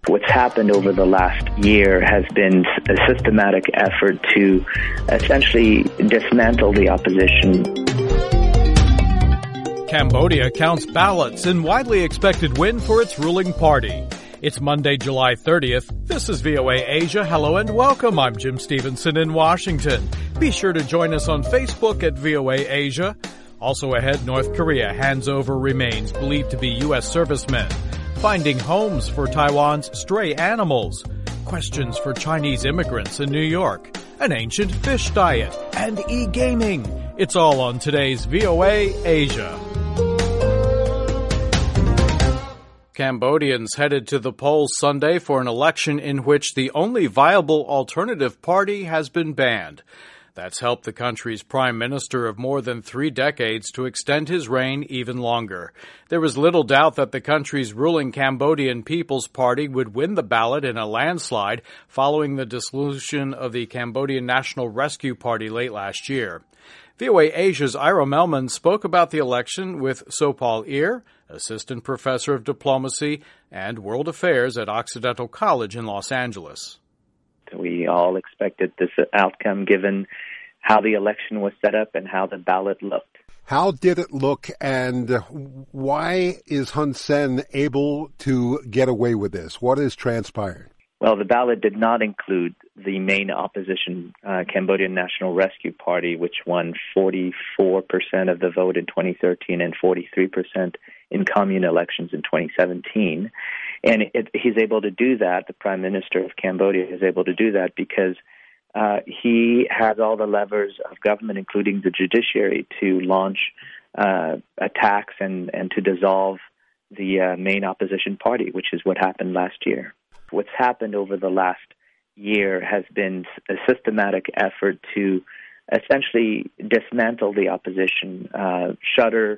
What's happened over the last year has been a systematic effort to essentially dismantle the opposition. Cambodia counts ballots in widely expected win for its ruling party. It's Monday, July 30th. This is VOA Asia. Hello and welcome. I'm Jim Stevenson in Washington. Be sure to join us on Facebook at VOA Asia. Also ahead, North Korea hands over remains believed to be U.S. servicemen. Finding homes for Taiwan's stray animals. Questions for Chinese immigrants in New York. An ancient fish diet. And e-gaming. It's all on today's VOA Asia. Cambodians headed to the polls Sunday for an election in which the only viable alternative party has been banned. That's helped the country's prime minister of more than 3 decades to extend his reign even longer. There was little doubt that the country's ruling Cambodian People's Party would win the ballot in a landslide following the dissolution of the Cambodian National Rescue Party late last year. VOA Asia's Ira Melman spoke about the election with Sopal Ir, assistant professor of diplomacy and world affairs at Occidental College in Los Angeles. We all expected this outcome given how the election was set up and how the ballot looked. How did it look, and why is Hun Sen able to get away with this? What has transpired? Well, the ballot did not include the main opposition, Cambodian National Rescue Party, which won 44% of the vote in 2013 and 43% in commune elections in 2017. And he's able to do that, the Prime Minister of Cambodia is able to do that because he has all the levers of government, including the judiciary, to launch attacks and to dissolve the main opposition party, which is what happened last year. What's happened over the last year has been a systematic effort to essentially dismantle the opposition, shutter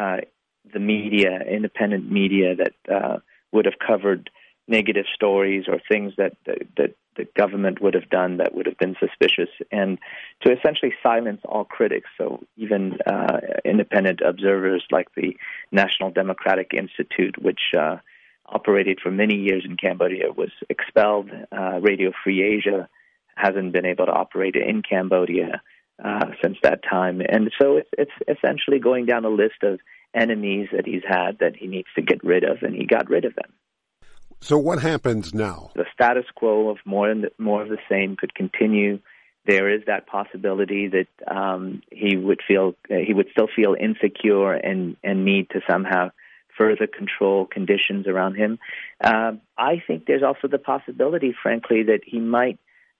the media, independent media that would have covered negative stories or things that the government would have done that would have been suspicious, and to essentially silence all critics. So even independent observers like the National Democratic Institute, which operated for many years in Cambodia, was expelled. Radio Free Asia hasn't been able to operate in Cambodia since that time. And so it's essentially going down a list of enemies that he's had that he needs to get rid of, and he got rid of them. So what happens now? The status quo of more of the same could continue. There is that possibility that he would still feel insecure and need to somehow further control conditions around him. I think there's also the possibility, frankly, that he might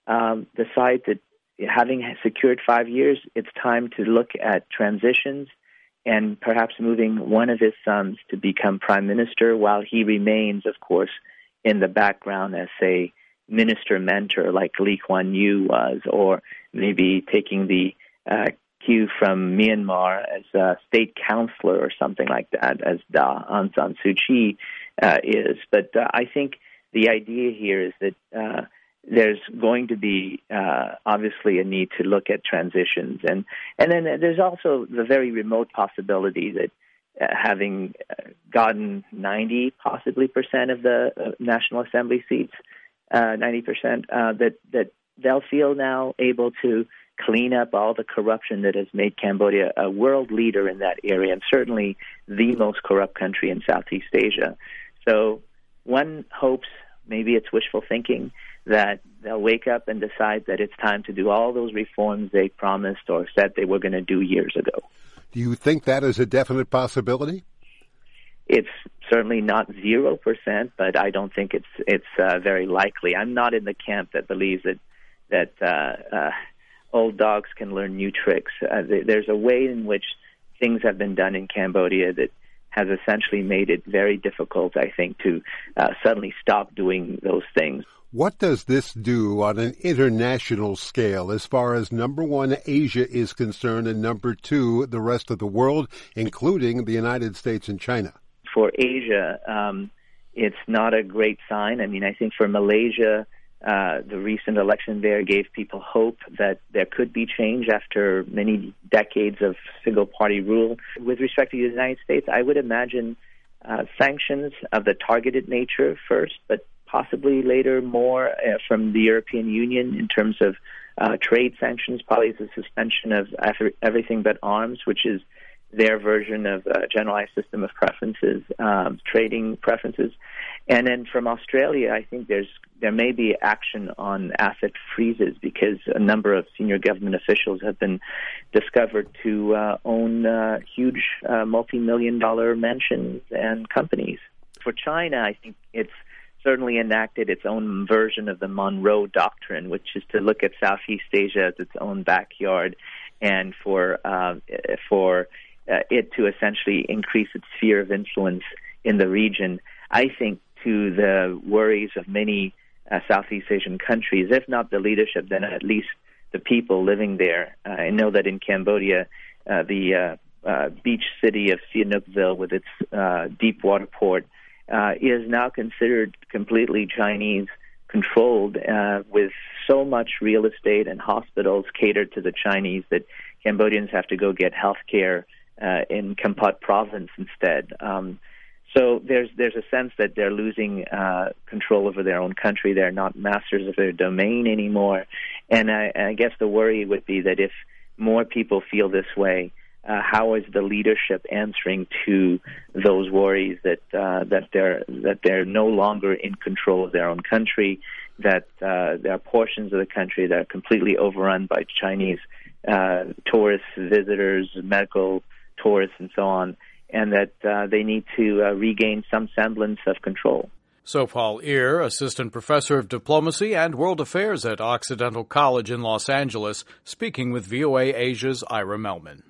decide that having secured 5 years, it's time to look at transitions and perhaps moving one of his sons to become prime minister while he remains, of course, in the background as a minister mentor like Lee Kuan Yew was, or maybe taking the cue from Myanmar as a state counselor or something like that, as Aung San Suu Kyi is. But I think the idea here is that there's going to be obviously a need to look at transitions. And then there's also the very remote possibility that having gotten 90% of the National Assembly seats, 90%, that they'll feel now able to clean up all the corruption that has made Cambodia a world leader in that area, and certainly the most corrupt country in Southeast Asia. So one hopes, maybe it's wishful thinking, that they'll wake up and decide that it's time to do all those reforms they promised or said they were going to do years ago. Do you think that is a definite possibility? It's certainly not 0%, but I don't think it's very likely. I'm not in the camp that believes that old dogs can learn new tricks. There's a way in which things have been done in Cambodia that has essentially made it very difficult, I think, to suddenly stop doing those things. What does this do on an international scale as far as, number one, Asia is concerned, and number two, the rest of the world, including the United States and China? For Asia, it's not a great sign. I mean, I think for Malaysia, the recent election there gave people hope that there could be change after many decades of single-party rule. With respect to the United States, I would imagine sanctions of the targeted nature first, but possibly later more from the European Union in terms of trade sanctions, probably the suspension of everything but arms, which is their version of a generalized system of preferences, trading preferences. And then from Australia, I think there may be action on asset freezes because a number of senior government officials have been discovered to own huge multi-million-dollar mansions and companies. For China, I think it's certainly enacted its own version of the Monroe Doctrine, which is to look at Southeast Asia as its own backyard, and for it to essentially increase its sphere of influence in the region. I think to the worries of many Southeast Asian countries, if not the leadership, then at least the people living there. I know that in Cambodia, the beach city of Sihanoukville with its deep water port is now considered completely Chinese-controlled with so much real estate and hospitals catered to the Chinese that Cambodians have to go get health care in Kampot province instead. So there's a sense that they're losing control over their own country. They're not masters of their domain anymore. And I guess the worry would be that if more people feel this way, how is the leadership answering to those worries that they're no longer in control of their own country, that there are portions of the country that are completely overrun by Chinese tourists, visitors, medical tourists, and so on, and that they need to regain some semblance of control. Sopal Ir, Assistant Professor of Diplomacy and World Affairs at Occidental College in Los Angeles, speaking with VOA Asia's Ira Melman.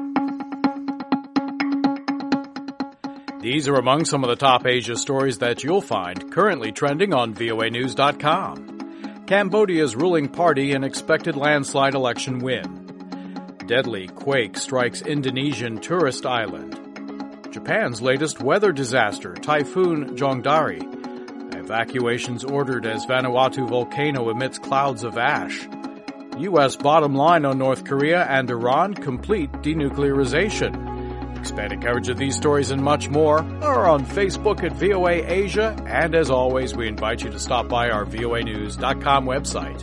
These are among some of the top Asia stories that you'll find currently trending on voanews.com. Cambodia's ruling party in expected landslide election win. Deadly quake strikes Indonesian tourist island. Japan's latest weather disaster, Typhoon Jongdari. Evacuations ordered as Vanuatu volcano emits clouds of ash. U.S. bottom line on North Korea and Iran complete denuclearization. Expanded coverage of these stories and much more are on Facebook at VOA Asia, and as always, we invite you to stop by our voanews.com website.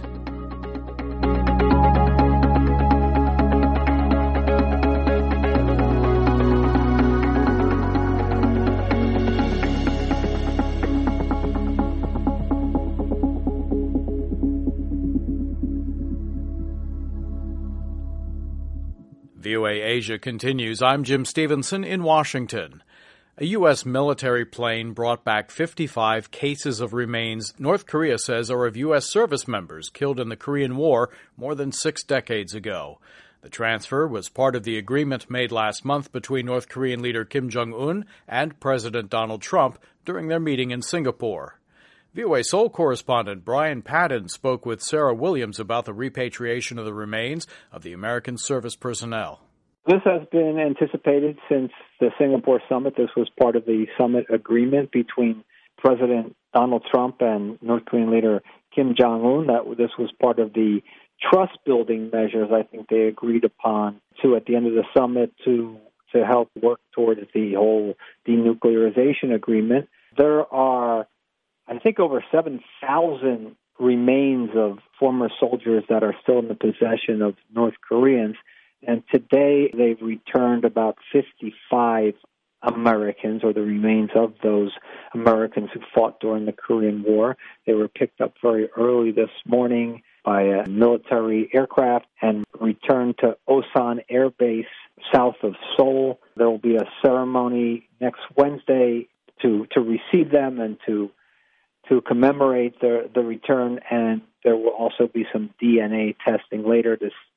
VOA Asia continues. I'm Jim Stevenson in Washington. A U.S. military plane brought back 55 cases of remains North Korea says are of U.S. service members killed in the Korean War more than 6 decades ago. The transfer was part of the agreement made last month between North Korean leader Kim Jong-un and President Donald Trump during their meeting in Singapore. VOA Seoul correspondent Brian Padden spoke with Sarah Williams about the repatriation of the remains of the American service personnel. This has been anticipated since the Singapore summit. This was part of the summit agreement between President Donald Trump and North Korean leader Kim Jong-un. This was part of the trust-building measures I think they agreed upon at the end of the summit to help work towards the whole denuclearization agreement. There are, I think, over 7,000 remains of former soldiers that are still in the possession of North Koreans. And today they've returned about 55 Americans, or the remains of those Americans who fought during the Korean War. They were picked up very early this morning by a military aircraft and returned to Osan Air Base south of Seoul. There will be a ceremony next Wednesday to receive them and to commemorate the return, and there will also be some DNA testing later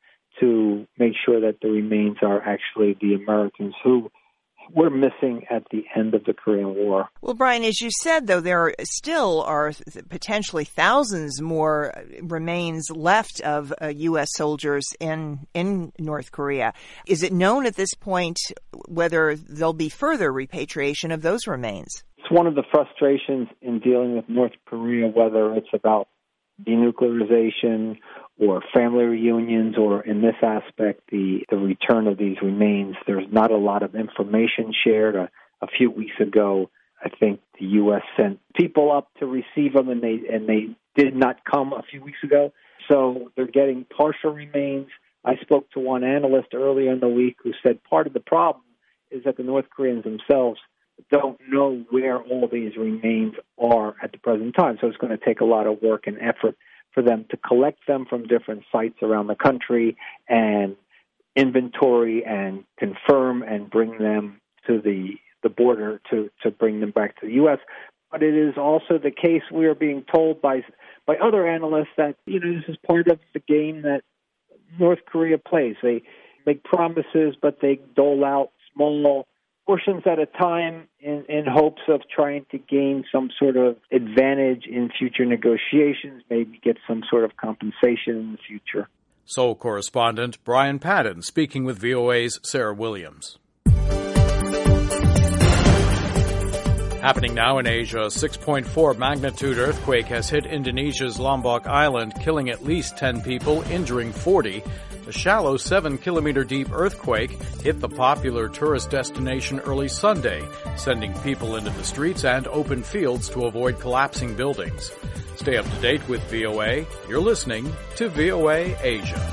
to make sure that the remains are actually the Americans who were missing at the end of the Korean War. Well, Brian, as you said, though, there still are potentially thousands more remains left of U.S. soldiers in North Korea. Is it known at this point whether there'll be further repatriation of those remains? It's one of the frustrations in dealing with North Korea, whether it's about denuclearization or family reunions, or in this aspect, the return of these remains. There's not a lot of information shared. A few weeks ago, I think the U.S. sent people up to receive them, and they did not come a few weeks ago. So they're getting partial remains. I spoke to one analyst earlier in the week who said part of the problem is that the North Koreans themselves don't know where all these remains are at the present time. So it's going to take a lot of work and effort for them to collect them from different sites around the country and inventory and confirm and bring them to the border to bring them back to the U.S. But it is also the case, we are being told by other analysts that, this is part of the game that North Korea plays. They make promises, but they dole out small portions at a time in hopes of trying to gain some sort of advantage in future negotiations, maybe get some sort of compensation in the future. Seoul correspondent Brian Padden speaking with VOA's Sarah Williams. Happening now in Asia, a 6.4 magnitude earthquake has hit Indonesia's Lombok Island, killing at least 10 people, injuring 40. A shallow 7-kilometer-deep earthquake hit the popular tourist destination early Sunday, sending people into the streets and open fields to avoid collapsing buildings. Stay up to date with VOA. You're listening to VOA Asia.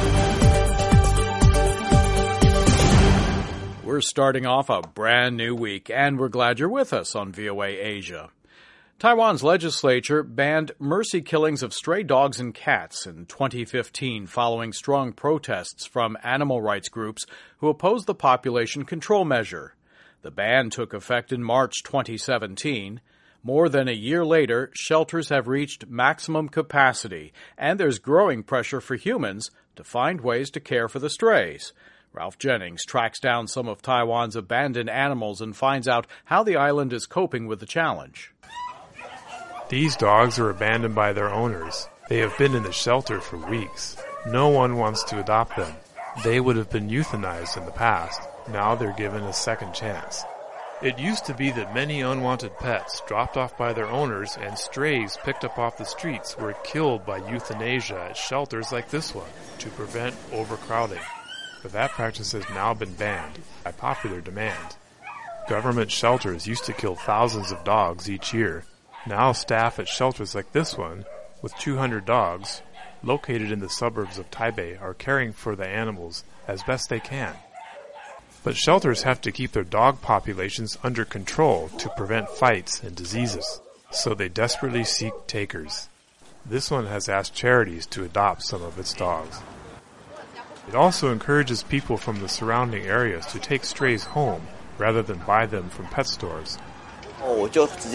We're starting off a brand new week, and we're glad you're with us on VOA Asia. Taiwan's legislature banned mercy killings of stray dogs and cats in 2015 following strong protests from animal rights groups who oppose the population control measure. The ban took effect in March 2017. More than a year later, shelters have reached maximum capacity, and there's growing pressure for humans to find ways to care for the strays. Ralph Jennings tracks down some of Taiwan's abandoned animals and finds out how the island is coping with the challenge. These dogs are abandoned by their owners. They have been in the shelter for weeks. No one wants to adopt them. They would have been euthanized in the past. Now they're given a second chance. It used to be that many unwanted pets dropped off by their owners and strays picked up off the streets were killed by euthanasia at shelters like this one to prevent overcrowding. But that practice has now been banned by popular demand. Government shelters used to kill thousands of dogs each year. Now staff at shelters like this one, with 200 dogs, located in the suburbs of Taipei, are caring for the animals as best they can. But shelters have to keep their dog populations under control to prevent fights and diseases, so they desperately seek takers. This one has asked charities to adopt some of its dogs. It also encourages people from the surrounding areas to take strays home rather than buy them from pet stores. I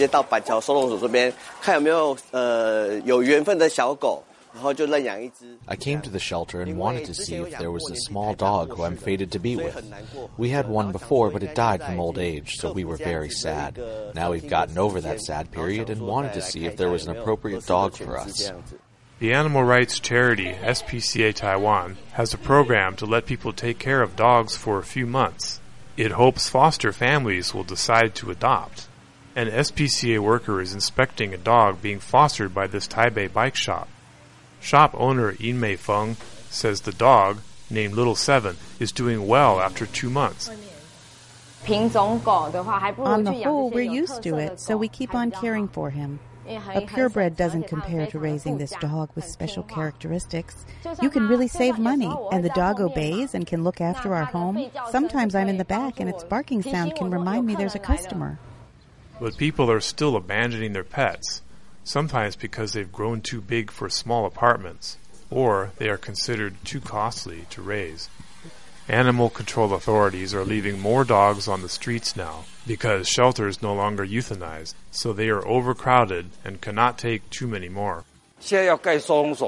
came to the shelter and wanted to see if there was a small dog who I'm fated to be with. We had one before, but it died from old age, so we were very sad. Now we've gotten over that sad period and wanted to see if there was an appropriate dog for us. The animal rights charity SPCA Taiwan has a program to let people take care of dogs for a few months. It hopes foster families will decide to adopt. An SPCA worker is inspecting a dog being fostered by this Taipei bike shop. Shop owner Yin Mei Feng says the dog, named Little Seven, is doing well after 2 months. On the whole, we're used to it, so we keep on caring for him. A purebred doesn't compare to raising this dog with special characteristics. You can really save money, and the dog obeys and can look after our home. Sometimes I'm in the back, and its barking sound can remind me there's a customer. But people are still abandoning their pets, sometimes because they've grown too big for small apartments, or they are considered too costly to raise. Animal control authorities are leaving more dogs on the streets now because shelters no longer euthanize, so they are overcrowded and cannot take too many more. It's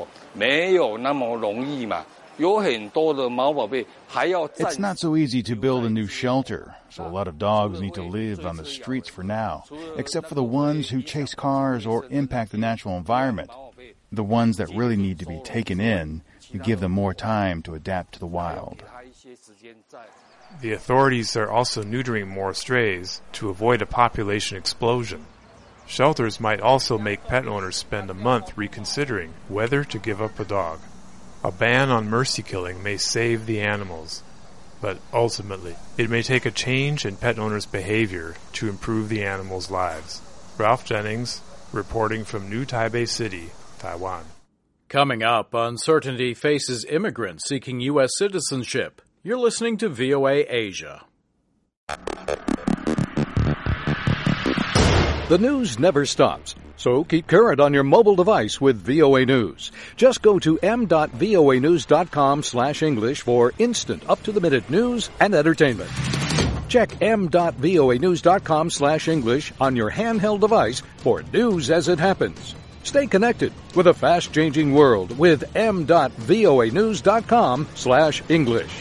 not so easy to build a new shelter, so a lot of dogs need to live on the streets for now, except for the ones who chase cars or impact the natural environment. The ones that really need to be taken in, you give them more time to adapt to the wild. The authorities are also neutering more strays to avoid a population explosion. Shelters might also make pet owners spend a month reconsidering whether to give up a dog. A ban on mercy killing may save the animals. but ultimately, it may take a change in pet owners' behavior to improve the animals' lives. Ralph Jennings, reporting from New Taipei City, Taiwan. Coming up, uncertainty faces immigrants seeking U.S. citizenship. You're listening to VOA Asia. The news never stops, so keep current on your mobile device with VOA News. Just go to m.voanews.com/English for instant, up-to-the-minute news and entertainment. Check m.voanews.com/English on your handheld device for news as it happens. Stay connected with a fast-changing world with m.voanews.com/English.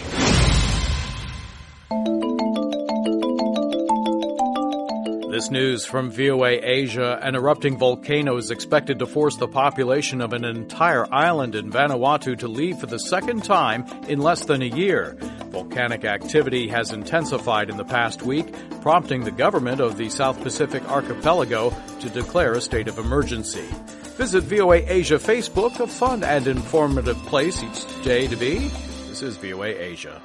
This news from VOA Asia: an erupting volcano is expected to force the population of an entire island in Vanuatu to leave for the second time in less than a year. Volcanic activity has intensified in the past week, prompting the government of the South Pacific archipelago to declare a state of emergency. Visit VOA Asia Facebook, a fun and informative place each day to be. This is VOA Asia.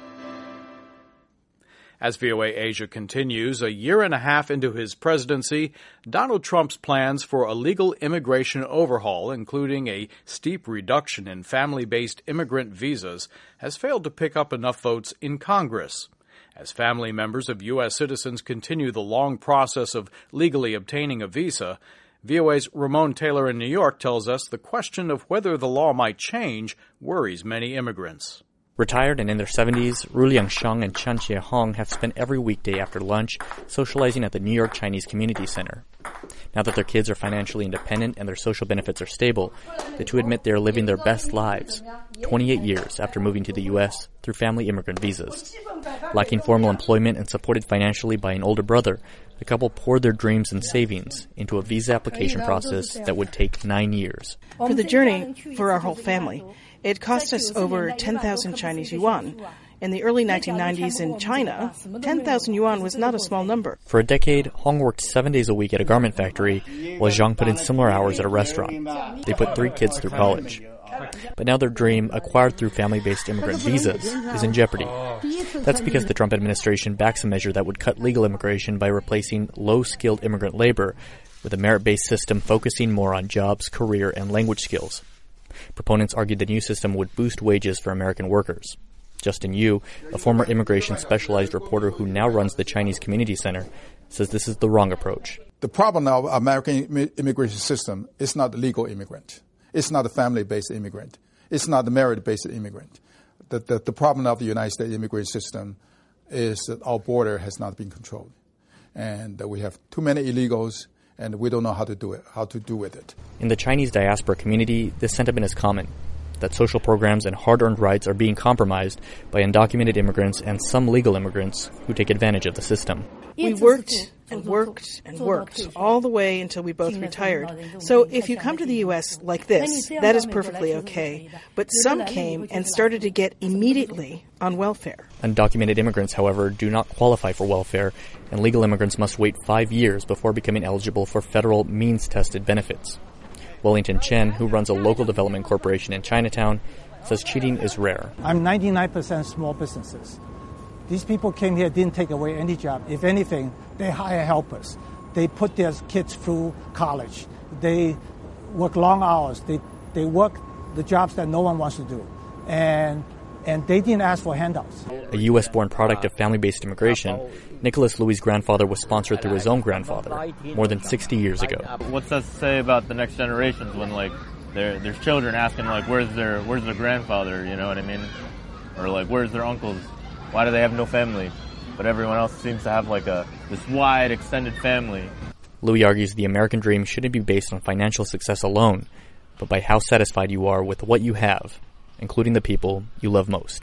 As VOA Asia continues, a year and a half into his presidency, Donald Trump's plans for a legal immigration overhaul, including a steep reduction in family-based immigrant visas, has failed to pick up enough votes in Congress. As family members of U.S. citizens continue the long process of legally obtaining a visa, VOA's Ramon Taylor in New York tells us the question of whether the law might change worries many immigrants. Retired and in their 70s, Ru Liangsheng and Chen Jie-hong have spent every weekday after lunch socializing at the New York Chinese Community Center. Now that their kids are financially independent and their social benefits are stable, the two admit they are living their best lives, 28 years after moving to the U.S. through family immigrant visas. Lacking formal employment and supported financially by an older brother, the couple poured their dreams and savings into a visa application process that would take 9 years. For the journey, for our whole family, it cost us over 10,000 Chinese yuan. In the early 1990s in China, 10,000 yuan was not a small number. For a decade, Hong worked 7 days a week at a garment factory, while Zhang put in similar hours at a restaurant. They put 3 kids through college. But now their dream, acquired through family-based immigrant visas, is in jeopardy. That's because the Trump administration backs a measure that would cut legal immigration by replacing low-skilled immigrant labor with a merit-based system focusing more on jobs, career, and language skills. Proponents argued the new system would boost wages for American workers. Justin Yu, a former immigration specialized reporter who now runs the Chinese Community Center, says this is the wrong approach. The problem of American immigration system is not the legal immigrant. It's not the family-based immigrant. It's not the merit-based immigrant. The problem of the United States immigration system is that our border has not been controlled. And that we have too many illegals, and we don't know how to do with it. In the Chinese diaspora community, this sentiment is common, that social programs and hard-earned rights are being compromised by undocumented immigrants and some legal immigrants who take advantage of the system. We worked and worked and worked all the way until we both retired. So if you come to the U.S. like this, that is perfectly okay. But some came and started to get immediately on welfare. Undocumented immigrants, however, do not qualify for welfare, and legal immigrants must wait 5 years before becoming eligible for federal means-tested benefits. Wellington Chen, who runs a local development corporation in Chinatown, says cheating is rare. I'm 99% small businesses. These people came here, didn't take away any job. If anything, they hire helpers. They put their kids through college. They work long hours. They work the jobs that no one wants to do. And they didn't ask for handouts. A U.S.-born product of family-based immigration, Nicholas Louis' grandfather was sponsored through his own grandfather more than 60 years ago. What's that say about the next generations when, there's children asking, where's their grandfather, you know what I mean? Or, where's their uncles? Why do they have no family? But everyone else seems to have, this wide, extended family. Louis argues the American dream shouldn't be based on financial success alone, but by how satisfied you are with what you have, including the people you love most.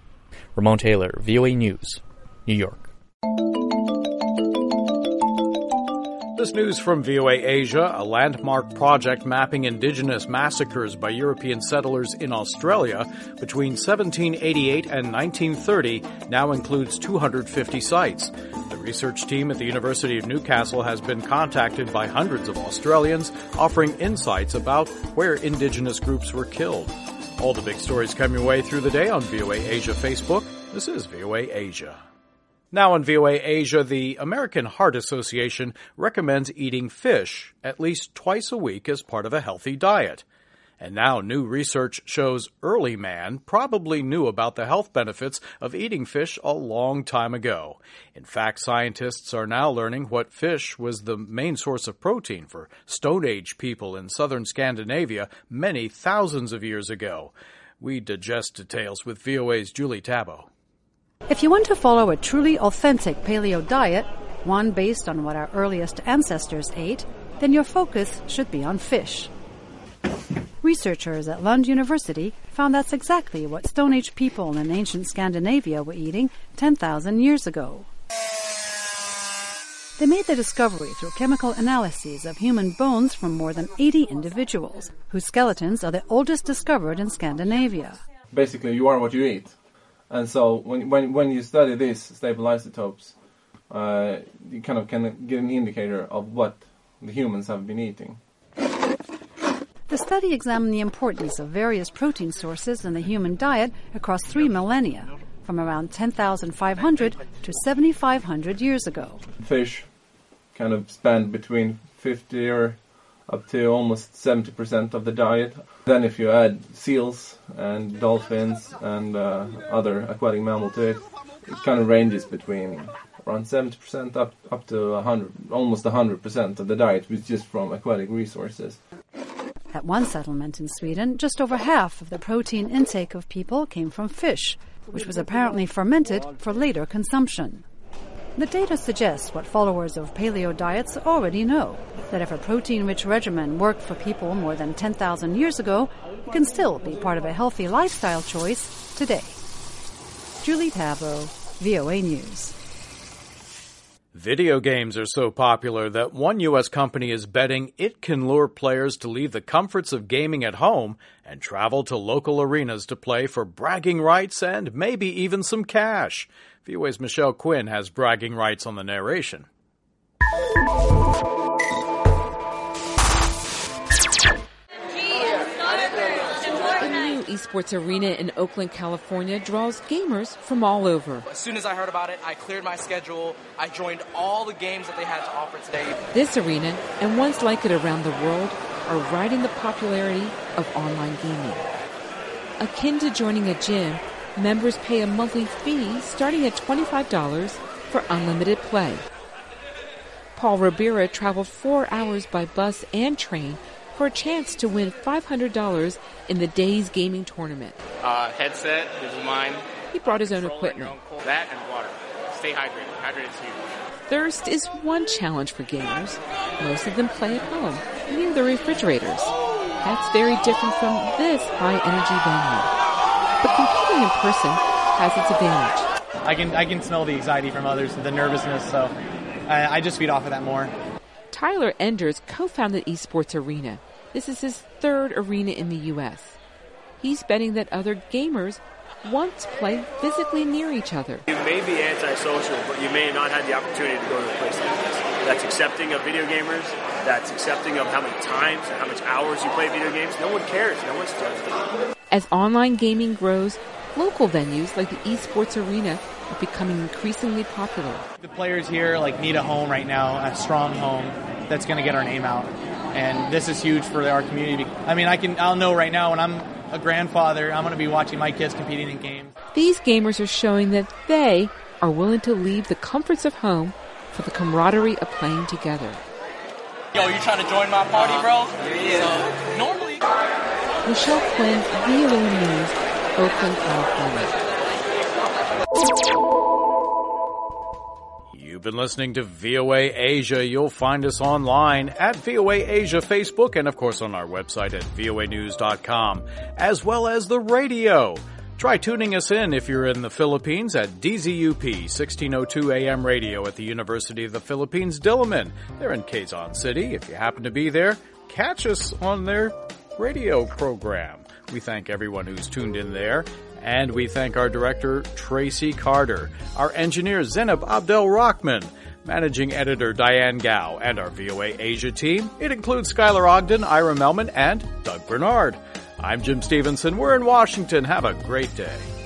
Ramon Taylor, VOA News, New York. This news from VOA Asia: a landmark project mapping indigenous massacres by European settlers in Australia between 1788 and 1930 now includes 250 sites. The research team at the University of Newcastle has been contacted by hundreds of Australians offering insights about where indigenous groups were killed. All the big stories come your way through the day on VOA Asia Facebook. This is VOA Asia. Now in VOA Asia, the American Heart Association recommends eating fish at least twice a week as part of a healthy diet. And now new research shows early man probably knew about the health benefits of eating fish a long time ago. In fact, scientists are now learning what fish was the main source of protein for Stone Age people in southern Scandinavia many thousands of years ago. We digest details with VOA's Julie Tabo. If you want to follow a truly authentic paleo diet, one based on what our earliest ancestors ate, then your focus should be on fish. Researchers at Lund University found that's exactly what Stone Age people in ancient Scandinavia were eating 10,000 years ago. They made the discovery through chemical analyses of human bones from more than 80 individuals, whose skeletons are the oldest discovered in Scandinavia. Basically, you are what you eat. And so when you study these stable isotopes, you kind of can get an indicator of what the humans have been eating. The study examined the importance of various protein sources in the human diet across 3 millennia, from around 10,500 to 7,500 years ago. Fish kind of spend between 50 or up to almost 70% of the diet. Then if you add seals and dolphins and other aquatic mammal to it, it kind of ranges between around 70% up to 100, almost 100% of the diet, which is just from aquatic resources. At one settlement in Sweden, just over half of the protein intake of people came from fish, which was apparently fermented for later consumption. The data suggests what followers of paleo diets already know, that if a protein-rich regimen worked for people more than 10,000 years ago, it can still be part of a healthy lifestyle choice today. Julie Tabo, VOA News. Video games are so popular that one U.S. company is betting it can lure players to leave the comforts of gaming at home and travel to local arenas to play for bragging rights and maybe even some cash. VOA's Michelle Quinn has bragging rights on the narration. Esports Arena in Oakland, California draws gamers from all over. As soon as I heard about it, I cleared my schedule. I joined all the games that they had to offer today. This arena, and ones like it around the world, are riding the popularity of online gaming. Akin to joining a gym, members pay a monthly fee starting at $25 for unlimited play. Paul Ribera traveled 4 hours by bus and train for a chance to win $500 in the day's gaming tournament. Headset, this is mine. He brought his own equipment. That and water. Stay hydrated. Hydrated's huge. Thirst is one challenge for gamers. Most of them play at home, near the refrigerators. That's very different from this high-energy venue. But competing in person has its advantage. I can smell the anxiety from others, the nervousness, so I just feed off of that more. Tyler Enders co-founded Esports Arena. This is his third arena in the U.S. He's betting that other gamers want to play physically near each other. You may be antisocial, but you may not have the opportunity to go to a place like this. That's accepting of video gamers. That's accepting of how many times and how much hours you play video games. No one cares. No one's judged. As online gaming grows, local venues like the Esports Arena are becoming increasingly popular. The players here need a home right now, a strong home that's going to get our name out. And this is huge for our community. I mean, I'll know right now when I'm a grandfather, I'm going to be watching my kids competing in games. These gamers are showing that they are willing to leave the comforts of home for the camaraderie of playing together. Yo, you trying to join my party, bro? Yeah. So, normally... Michelle Quinn, VOA News, Oakland, California. You've been listening to VOA Asia. You'll find us online at VOA Asia Facebook and, of course, on our website at voanews.com, as well as the radio. Try tuning us in if you're in the Philippines at DZUP 1602 AM radio at the University of the Philippines, Diliman. They're in Quezon City. If you happen to be there, catch us on their radio program. We thank everyone who's tuned in there. And we thank our director, Tracy Carter, our engineer, Zenab Abdel-Rahman, managing editor, Diane Gao, and our VOA Asia team. It includes Skylar Ogden, Ira Melman, and Doug Bernard. I'm Jim Stevenson. We're in Washington. Have a great day.